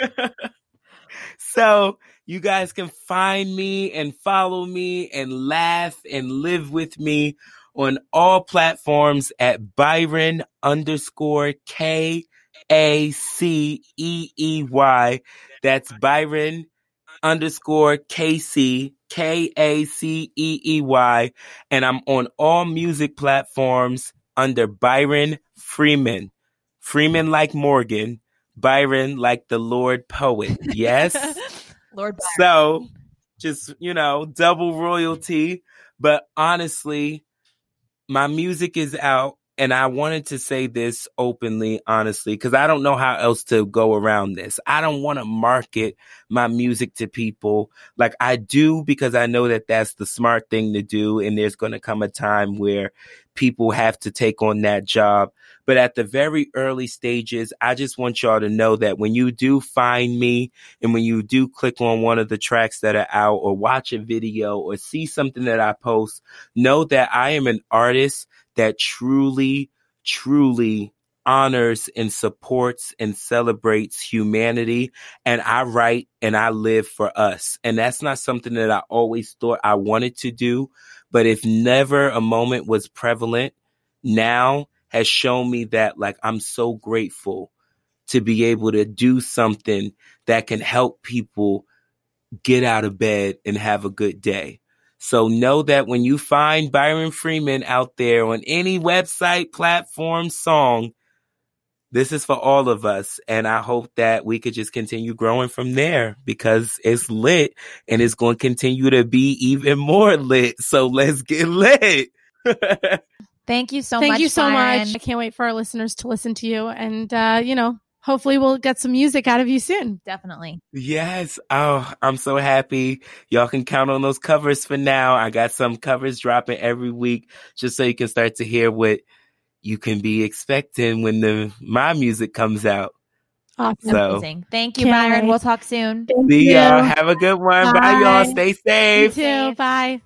So you guys can find me and follow me and laugh and live with me on all platforms at Byron underscore K A C E E Y. That's Byron underscore K C K A C E E Y. And I'm on all music platforms under Byron Freeman. Freeman like Morgan. Byron like the Lord poet. Yes. Lord Byron. So just, you know, double royalty. But honestly, my music is out. And I wanted to say this openly, honestly, because I don't know how else to go around this. I don't want to market my music to people like I do, because I know that that's the smart thing to do. And there's going to come a time where people have to take on that job. But at the very early stages, I just want y'all to know that when you do find me and when you do click on one of the tracks that are out or watch a video or see something that I post, know that I am an artist that truly, truly honors and supports and celebrates humanity. And I write and I live for us. And that's not something that I always thought I wanted to do. But if never a moment was prevalent, now has shown me that, like, I'm so grateful to be able to do something that can help people get out of bed and have a good day. So know that when you find Byron Freeman out there on any website, platform, song, this is for all of us. And I hope that we could just continue growing from there, because it's lit and it's going to continue to be even more lit. So let's get lit. Thank you so Thank much. you so Byron. much. I can't wait for our listeners to listen to you. And, uh, you know, hopefully we'll get some music out of you soon. Definitely. Yes. Oh, I'm so happy. Y'all can count on those covers for now. I got some covers dropping every week just so you can start to hear what you can be expecting when the my music comes out. Awesome. So Amazing. Thank you, Can't Byron. wait. We'll talk soon. Thank see you. y'all. Have a good one. Bye, Bye. y'all. Stay You safe. too. Safe. Bye.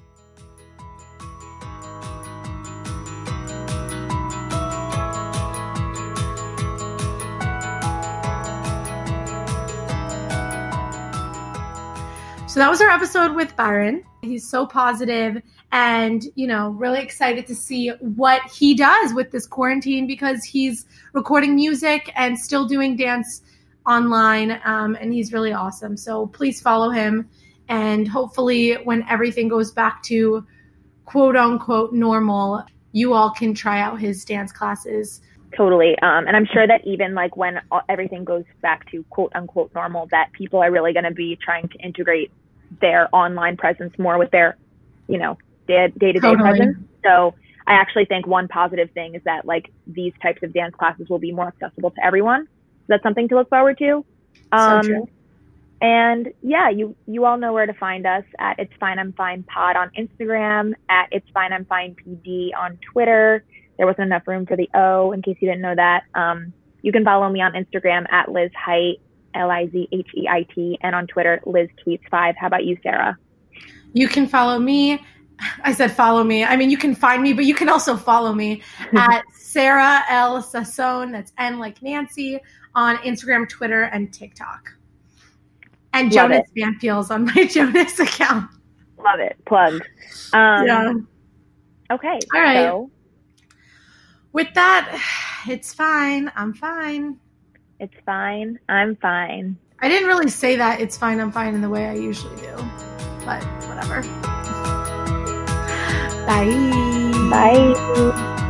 So that was our episode with Byron. He's so positive and, you know, really excited to see what he does with this quarantine, because he's recording music and still doing dance online. Um, and he's really awesome. So please follow him. And hopefully when everything goes back to quote unquote normal, you all can try out his dance classes. Totally. Um, and I'm sure that even like when everything goes back to quote unquote normal, that people are really going to be trying to integrate their online presence more with their, you know, day to day presence. So I actually think one positive thing is that like these types of dance classes will be more accessible to everyone. So that's something to look forward to. Um, so true. And yeah, you, you all know where to find us at It's Fine I'm Fine Pod on Instagram, at It's Fine I'm Fine P D on Twitter. There wasn't enough room for the O in case you didn't know that. Um, you can follow me on Instagram at Liz Height, L I Z H E I T, and on Twitter, Liz Keats five. How about you, Sarah? You can follow me. I said follow me. I mean, you can find me, but you can also follow me at Sarah L. Sassone. That's N like Nancy on Instagram, Twitter, and TikTok. And Love Jonas it. Van Peels on my Jonas account. Love it. Plugged. Um, yeah. Okay. All right. So with that, it's fine. I'm fine. It's fine. I'm fine. I didn't really say that it's fine, I'm fine in the way I usually do. But whatever. Bye. Bye.